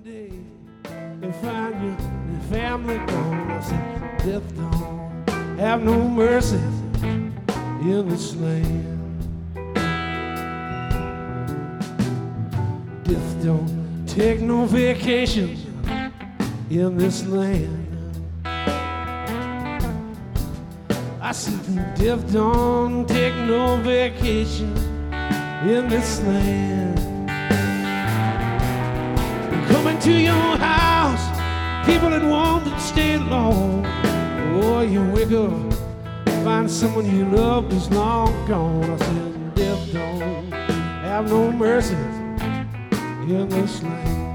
day and find your family gone. I said, death don't have no mercy in this land. Death don't take no vacation in this land. I said, death don't take no vacation in this land. Coming to your house, people that want to stay long. Oh, you wake up, find someone you loved is long gone. I said, death don't have no mercy in this land.